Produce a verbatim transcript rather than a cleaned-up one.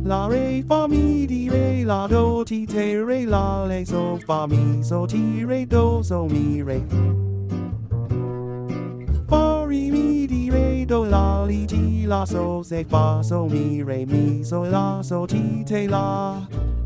La re fa mi di re la do ti te re la le so fa mi so ti re do so mi re. Fa re mi di re do la li ti la so se fa so mi re mi so la so ti te la.